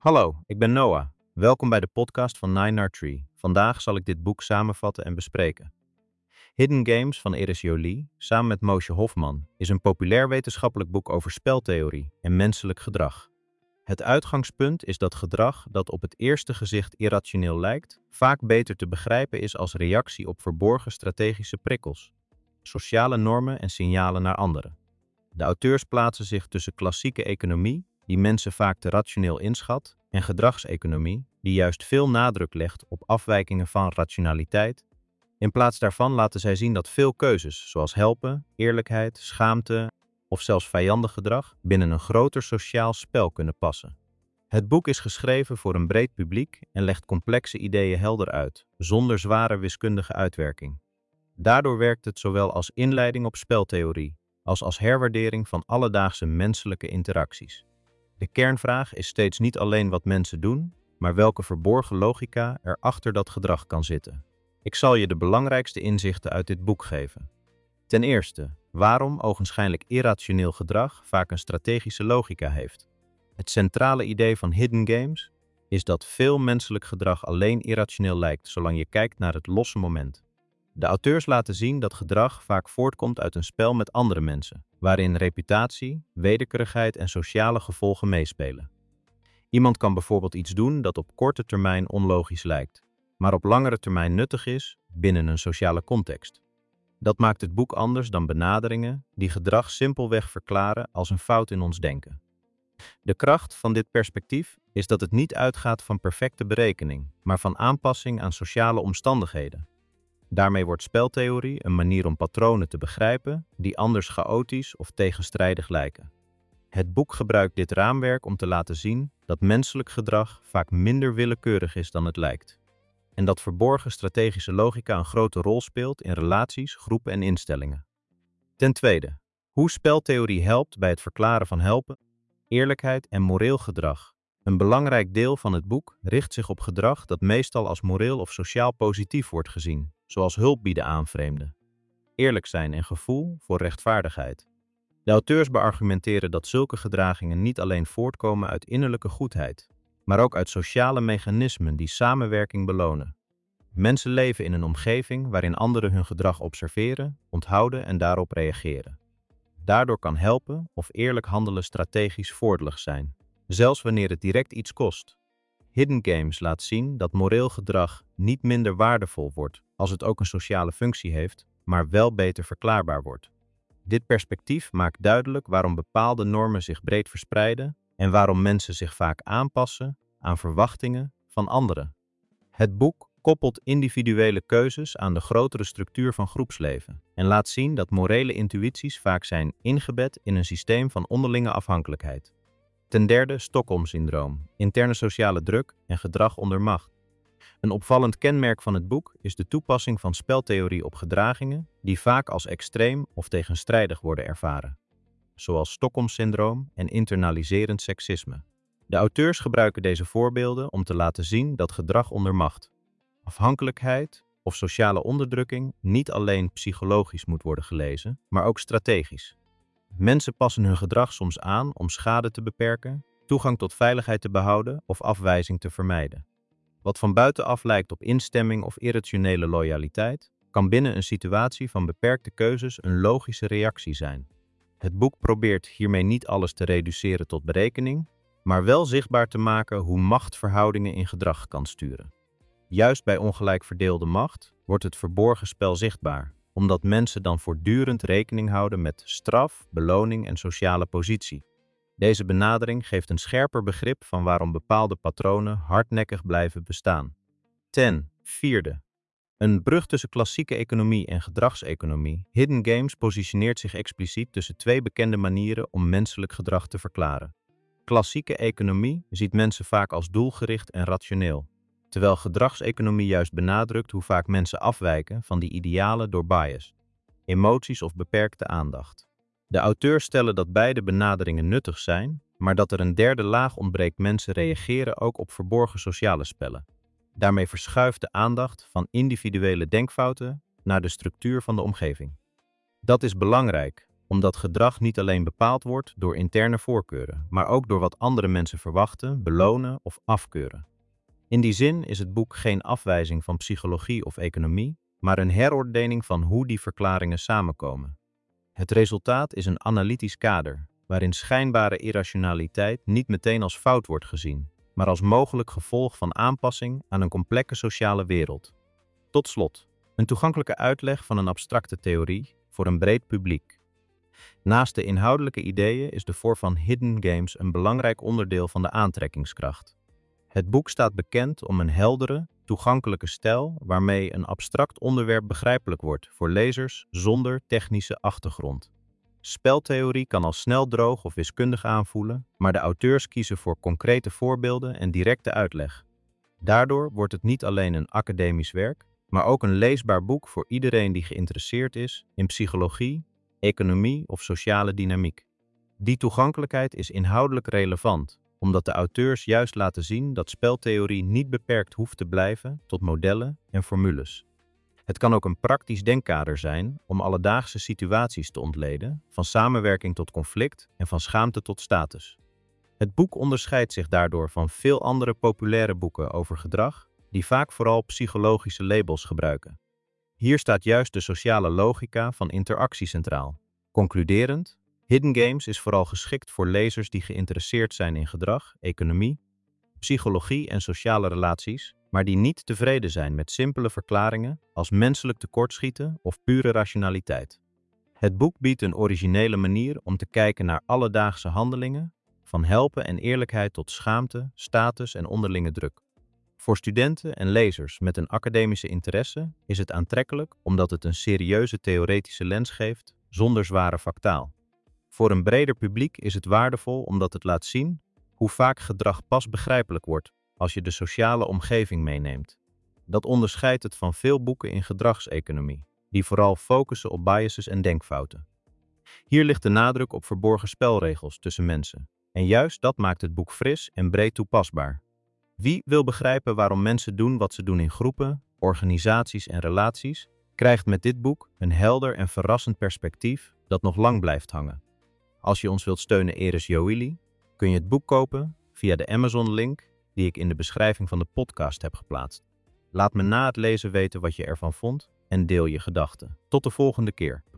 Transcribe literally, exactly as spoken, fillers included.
Hallo, ik ben Noah. Welkom bij de podcast van Nine Tree. Vandaag zal ik dit boek samenvatten en bespreken. Hidden Games van Iris Jolie, samen met Moshe Hofman, is een populair wetenschappelijk boek over speltheorie en menselijk gedrag. Het uitgangspunt is dat gedrag dat op het eerste gezicht irrationeel lijkt, vaak beter te begrijpen is als reactie op verborgen strategische prikkels, sociale normen en signalen naar anderen. De auteurs plaatsen zich tussen klassieke economie, die mensen vaak te rationeel inschat, en gedragseconomie, die juist veel nadruk legt op afwijkingen van rationaliteit. In plaats daarvan laten zij zien dat veel keuzes, zoals helpen, eerlijkheid, schaamte of zelfs vijandig gedrag, binnen een groter sociaal spel kunnen passen. Het boek is geschreven voor een breed publiek en legt complexe ideeën helder uit, zonder zware wiskundige uitwerking. Daardoor werkt het zowel als inleiding op speltheorie, als als herwaardering van alledaagse menselijke interacties. De kernvraag is steeds niet alleen wat mensen doen, maar welke verborgen logica er achter dat gedrag kan zitten. Ik zal je de belangrijkste inzichten uit dit boek geven. Ten eerste, waarom ogenschijnlijk irrationeel gedrag vaak een strategische logica heeft. Het centrale idee van Hidden Games is dat veel menselijk gedrag alleen irrationeel lijkt, zolang je kijkt naar het losse moment. De auteurs laten zien dat gedrag vaak voortkomt uit een spel met andere mensen, waarin reputatie, wederkerigheid en sociale gevolgen meespelen. Iemand kan bijvoorbeeld iets doen dat op korte termijn onlogisch lijkt, maar op langere termijn nuttig is binnen een sociale context. Dat maakt het boek anders dan benaderingen die gedrag simpelweg verklaren als een fout in ons denken. De kracht van dit perspectief is dat het niet uitgaat van perfecte berekening, maar van aanpassing aan sociale omstandigheden. Daarmee wordt speltheorie een manier om patronen te begrijpen die anders chaotisch of tegenstrijdig lijken. Het boek gebruikt dit raamwerk om te laten zien dat menselijk gedrag vaak minder willekeurig is dan het lijkt. En dat verborgen strategische logica een grote rol speelt in relaties, groepen en instellingen. Ten tweede, hoe speltheorie helpt bij het verklaren van helpen, eerlijkheid en moreel gedrag. Een belangrijk deel van het boek richt zich op gedrag dat meestal als moreel of sociaal positief wordt gezien, zoals hulp bieden aan vreemden, eerlijk zijn en gevoel voor rechtvaardigheid. De auteurs beargumenteren dat zulke gedragingen niet alleen voortkomen uit innerlijke goedheid, maar ook uit sociale mechanismen die samenwerking belonen. Mensen leven in een omgeving waarin anderen hun gedrag observeren, onthouden en daarop reageren. Daardoor kan helpen of eerlijk handelen strategisch voordelig zijn, zelfs wanneer het direct iets kost. Hidden Games laat zien dat moreel gedrag niet minder waardevol wordt als het ook een sociale functie heeft, maar wel beter verklaarbaar wordt. Dit perspectief maakt duidelijk waarom bepaalde normen zich breed verspreiden en waarom mensen zich vaak aanpassen aan verwachtingen van anderen. Het boek koppelt individuele keuzes aan de grotere structuur van groepsleven en laat zien dat morele intuïties vaak zijn ingebed in een systeem van onderlinge afhankelijkheid. Ten derde, Stockholm-syndroom, interne sociale druk en gedrag onder macht. Een opvallend kenmerk van het boek is de toepassing van speltheorie op gedragingen die vaak als extreem of tegenstrijdig worden ervaren, zoals Stockholm-syndroom en internaliserend seksisme. De auteurs gebruiken deze voorbeelden om te laten zien dat gedrag onder macht, afhankelijkheid of sociale onderdrukking niet alleen psychologisch moet worden gelezen, maar ook strategisch. Mensen passen hun gedrag soms aan om schade te beperken, toegang tot veiligheid te behouden of afwijzing te vermijden. Wat van buitenaf lijkt op instemming of irrationele loyaliteit, kan binnen een situatie van beperkte keuzes een logische reactie zijn. Het boek probeert hiermee niet alles te reduceren tot berekening, maar wel zichtbaar te maken hoe machtverhoudingen in gedrag kan sturen. Juist bij ongelijk verdeelde macht wordt het verborgen spel zichtbaar, omdat mensen dan voortdurend rekening houden met straf, beloning en sociale positie. Deze benadering geeft een scherper begrip van waarom bepaalde patronen hardnekkig blijven bestaan. Ten vierde. Een brug tussen klassieke economie en gedragseconomie. Hidden Games positioneert zich expliciet tussen twee bekende manieren om menselijk gedrag te verklaren. Klassieke economie ziet mensen vaak als doelgericht en rationeel, terwijl gedragseconomie juist benadrukt hoe vaak mensen afwijken van die idealen door bias, emoties of beperkte aandacht. De auteurs stellen dat beide benaderingen nuttig zijn, maar dat er een derde laag ontbreekt: mensen reageren ook op verborgen sociale spellen. Daarmee verschuift de aandacht van individuele denkfouten naar de structuur van de omgeving. Dat is belangrijk, omdat gedrag niet alleen bepaald wordt door interne voorkeuren, maar ook door wat andere mensen verwachten, belonen of afkeuren. In die zin is het boek geen afwijzing van psychologie of economie, maar een herordening van hoe die verklaringen samenkomen. Het resultaat is een analytisch kader, waarin schijnbare irrationaliteit niet meteen als fout wordt gezien, maar als mogelijk gevolg van aanpassing aan een complexe sociale wereld. Tot slot, een toegankelijke uitleg van een abstracte theorie voor een breed publiek. Naast de inhoudelijke ideeën is de vorm van hidden games een belangrijk onderdeel van de aantrekkingskracht. Het boek staat bekend om een heldere, toegankelijke stijl waarmee een abstract onderwerp begrijpelijk wordt voor lezers zonder technische achtergrond. Speltheorie kan al snel droog of wiskundig aanvoelen, maar de auteurs kiezen voor concrete voorbeelden en directe uitleg. Daardoor wordt het niet alleen een academisch werk, maar ook een leesbaar boek voor iedereen die geïnteresseerd is in psychologie, economie of sociale dynamiek. Die toegankelijkheid is inhoudelijk relevant, omdat de auteurs juist laten zien dat speltheorie niet beperkt hoeft te blijven tot modellen en formules. Het kan ook een praktisch denkkader zijn om alledaagse situaties te ontleden, van samenwerking tot conflict en van schaamte tot status. Het boek onderscheidt zich daardoor van veel andere populaire boeken over gedrag, die vaak vooral psychologische labels gebruiken. Hier staat juist de sociale logica van interactie centraal. Concluderend, Hidden Games is vooral geschikt voor lezers die geïnteresseerd zijn in gedrag, economie, psychologie en sociale relaties, maar die niet tevreden zijn met simpele verklaringen als menselijk tekortschieten of pure rationaliteit. Het boek biedt een originele manier om te kijken naar alledaagse handelingen, van helpen en eerlijkheid tot schaamte, status en onderlinge druk. Voor studenten en lezers met een academische interesse is het aantrekkelijk omdat het een serieuze theoretische lens geeft zonder zware factaal. Voor een breder publiek is het waardevol omdat het laat zien hoe vaak gedrag pas begrijpelijk wordt als je de sociale omgeving meeneemt. Dat onderscheidt het van veel boeken in gedragseconomie, die vooral focussen op biases en denkfouten. Hier ligt de nadruk op verborgen spelregels tussen mensen, en juist dat maakt het boek fris en breed toepasbaar. Wie wil begrijpen waarom mensen doen wat ze doen in groepen, organisaties en relaties, krijgt met dit boek een helder en verrassend perspectief dat nog lang blijft hangen. Als je ons wilt steunen Eris Joili, kun je het boek kopen via de Amazon-link die ik in de beschrijving van de podcast heb geplaatst. Laat me na het lezen weten wat je ervan vond en deel je gedachten. Tot de volgende keer.